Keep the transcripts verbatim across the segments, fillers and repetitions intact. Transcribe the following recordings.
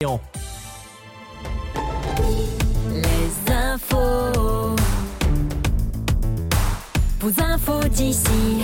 Les infos. Vos infos d'ici.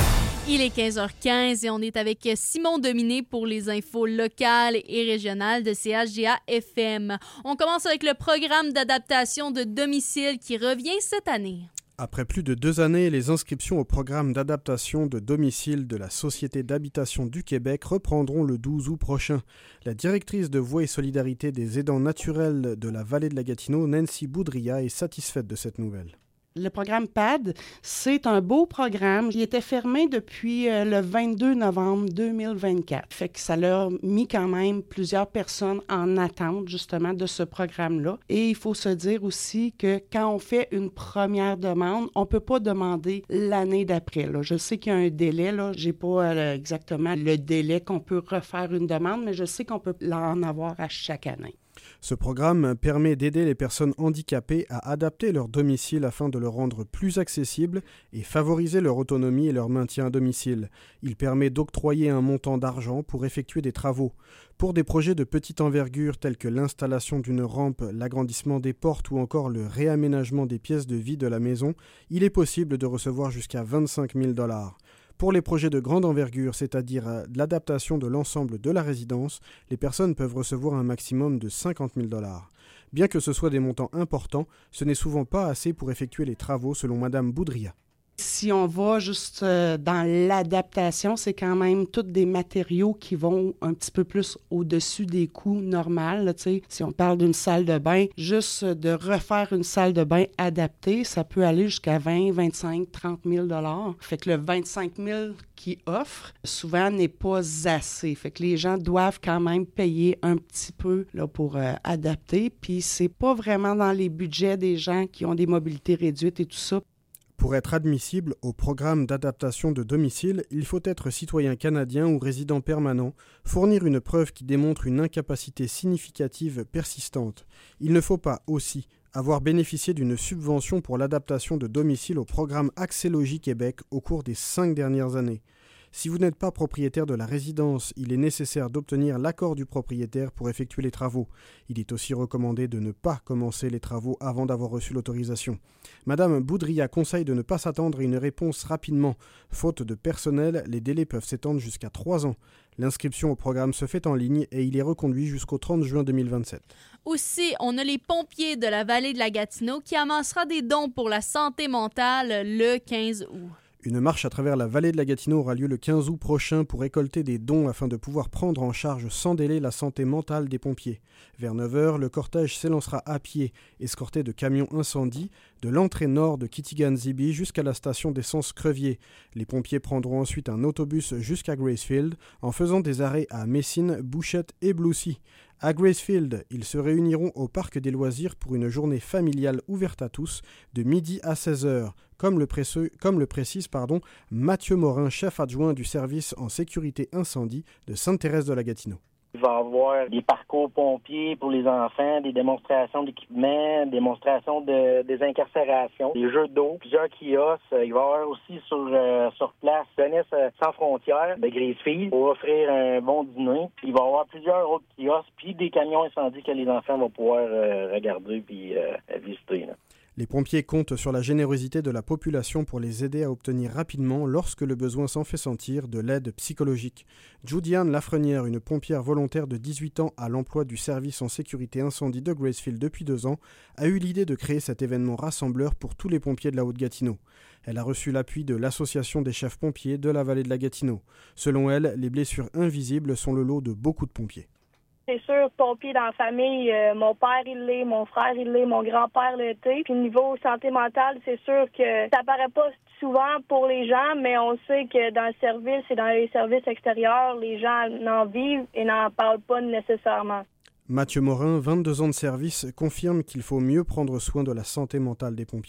Il est quinze heures quinze et on est avec Simon Dominé pour les infos locales et régionales de C H G A F M. On commence avec le programme d'adaptation de domicile qui revient cette année. Après plus de deux années, les inscriptions au programme d'adaptation de domicile de la Société d'habitation du Québec reprendront le douze août prochain. La directrice de Voix et Solidarité des aidants naturels de la vallée de la Gatineau, Nancy Boudria, est satisfaite de cette nouvelle. Le programme P A D, c'est un beau programme qui était fermé depuis euh, le vingt-deux novembre deux mille vingt-quatre. Fait que ça l'a mis quand même plusieurs personnes en attente justement de ce programme-là. Et il faut se dire aussi que quand on fait une première demande, on ne peut pas demander l'année d'après. Là. Je sais qu'il y a un délai, là. Je n'ai pas euh, exactement le délai qu'on peut refaire une demande, mais je sais qu'on peut en avoir à chaque année. Ce programme permet d'aider les personnes handicapées à adapter leur domicile afin de le rendre plus accessible et favoriser leur autonomie et leur maintien à domicile. Il permet d'octroyer un montant d'argent pour effectuer des travaux. Pour des projets de petite envergure tels que l'installation d'une rampe, l'agrandissement des portes ou encore le réaménagement des pièces de vie de la maison, il est possible de recevoir jusqu'à vingt-cinq mille dollars. Pour les projets de grande envergure, c'est-à-dire l'adaptation de l'ensemble de la résidence, les personnes peuvent recevoir un maximum de cinquante mille dollars. Bien que ce soit des montants importants, ce n'est souvent pas assez pour effectuer les travaux selon Madame Boudria. Si on va juste euh, dans l'adaptation, c'est quand même tous des matériaux qui vont un petit peu plus au-dessus des coûts normaux. Là, si on parle d'une salle de bain, juste de refaire une salle de bain adaptée, ça peut aller jusqu'à vingt, vingt-cinq, trente mille dollars. Fait que le vingt-cinq mille qu'ils offrent, souvent, n'est pas assez. Fait que les gens doivent quand même payer un petit peu là, pour euh, adapter. Puis c'est pas vraiment dans les budgets des gens qui ont des mobilités réduites et tout ça. Pour être admissible au programme d'adaptation de domicile, il faut être citoyen canadien ou résident permanent, fournir une preuve qui démontre une incapacité significative persistante. Il ne faut pas aussi avoir bénéficié d'une subvention pour l'adaptation de domicile au programme Axélogie Québec au cours des cinq dernières années. Si vous n'êtes pas propriétaire de la résidence, il est nécessaire d'obtenir l'accord du propriétaire pour effectuer les travaux. Il est aussi recommandé de ne pas commencer les travaux avant d'avoir reçu l'autorisation. Madame Boudria conseille de ne pas s'attendre à une réponse rapidement. Faute de personnel, les délais peuvent s'étendre jusqu'à trois ans. L'inscription au programme se fait en ligne et il est reconduit jusqu'au trente juin deux mille vingt-sept. Aussi, on a les pompiers de la vallée de la Gatineau qui amassera des dons pour la santé mentale le quinze août. Une marche à travers la vallée de la Gatineau aura lieu le quinze août prochain pour récolter des dons afin de pouvoir prendre en charge sans délai la santé mentale des pompiers. Vers neuf heures, le cortège s'élancera à pied, escorté de camions incendie, de l'entrée nord de Kitigan-Zibi jusqu'à la station d'essence Crevier. Les pompiers prendront ensuite un autobus jusqu'à Gracefield en faisant des arrêts à Messine, Bouchette et Bloussy. À Gracefield, ils se réuniront au parc des loisirs pour une journée familiale ouverte à tous de midi à seize heures, comme le, presseux, comme le précise pardon, Mathieu Morin, chef adjoint du service en sécurité incendie de Sainte-Thérèse de la Gatineau. Il va y avoir des parcours pompiers pour les enfants, des démonstrations d'équipement, démonstrations de désincarcération, des jeux d'eau, plusieurs kiosques. Il va y avoir aussi sur, euh, sur place Jeunesse sans frontières de Gracefield pour offrir un bon dîner. Il va y avoir plusieurs autres kiosques, puis des camions incendies que les enfants vont pouvoir euh, regarder puis euh, visiter. Là. Les pompiers comptent sur la générosité de la population pour les aider à obtenir rapidement, lorsque le besoin s'en fait sentir, de l'aide psychologique. Judy-Anne Lafrenière, une pompière volontaire de dix-huit ans à l'emploi du service en sécurité incendie de Gracefield depuis deux ans, a eu l'idée de créer cet événement rassembleur pour tous les pompiers de la Haute-Gatineau. Elle a reçu l'appui de l'Association des chefs pompiers de la vallée de la Gatineau. Selon elle, les blessures invisibles sont le lot de beaucoup de pompiers. C'est sûr, pompier dans la famille, euh, mon père il l'est, mon frère il l'est, mon grand-père l'était. Puis niveau santé mentale, c'est sûr que ça paraît pas souvent pour les gens, mais on sait que dans le service et dans les services extérieurs, les gens n'en vivent et n'en parlent pas nécessairement. Mathieu Morin, vingt-deux ans de service, confirme qu'il faut mieux prendre soin de la santé mentale des pompiers.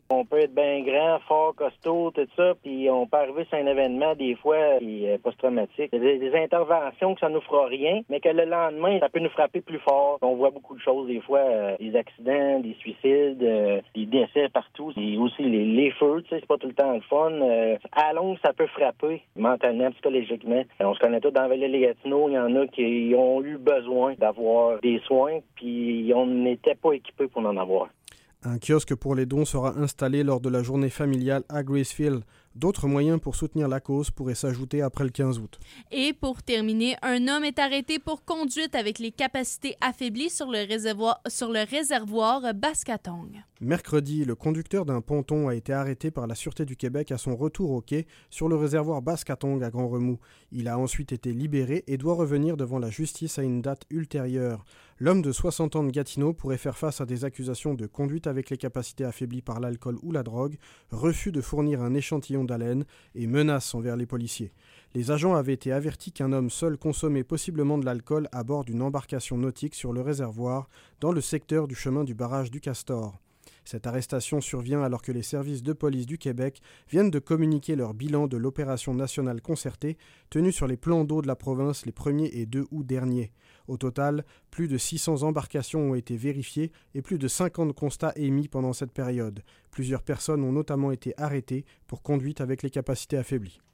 On peut être bien grand, fort, costaud, tout ça, puis on peut arriver sur un événement, des fois, qui est post-traumatique. Il y a des, des interventions que ça nous fera rien, mais que le lendemain, ça peut nous frapper plus fort. On voit beaucoup de choses, des fois, euh, des accidents, des suicides, euh, des décès partout. Et aussi les, les feux, tu sais, c'est pas tout le temps le fun. Euh, à longue, ça peut frapper mentalement, psychologiquement. On se connaît tous dans la vallée des Gatineaux, il y en a qui ont eu besoin d'avoir des soins, puis on n'était pas équipés pour en avoir. Un kiosque pour les dons sera installé lors de la journée familiale à Gracefield. D'autres moyens pour soutenir la cause pourraient s'ajouter après le quinze août. Et pour terminer, un homme est arrêté pour conduite avec les capacités affaiblies sur le réservoir, sur le réservoir Baskatong. Mercredi, le conducteur d'un ponton a été arrêté par la Sûreté du Québec à son retour au quai sur le réservoir Baskatong à Grand-Remous. Il a ensuite été libéré et doit revenir devant la justice à une date ultérieure. L'homme de soixante ans de Gatineau pourrait faire face à des accusations de conduite avec les capacités affaiblies par l'alcool ou la drogue, refus de fournir un échantillon d'haleine et menaces envers les policiers. Les agents avaient été avertis qu'un homme seul consommait possiblement de l'alcool à bord d'une embarcation nautique sur le réservoir dans le secteur du chemin du barrage du Castor. Cette arrestation survient alors que les services de police du Québec viennent de communiquer leur bilan de l'opération nationale concertée tenue sur les plans d'eau de la province les premier et deux août derniers. Au total, plus de six cents embarcations ont été vérifiées et plus de cinquante constats émis pendant cette période. Plusieurs personnes ont notamment été arrêtées pour conduite avec les capacités affaiblies.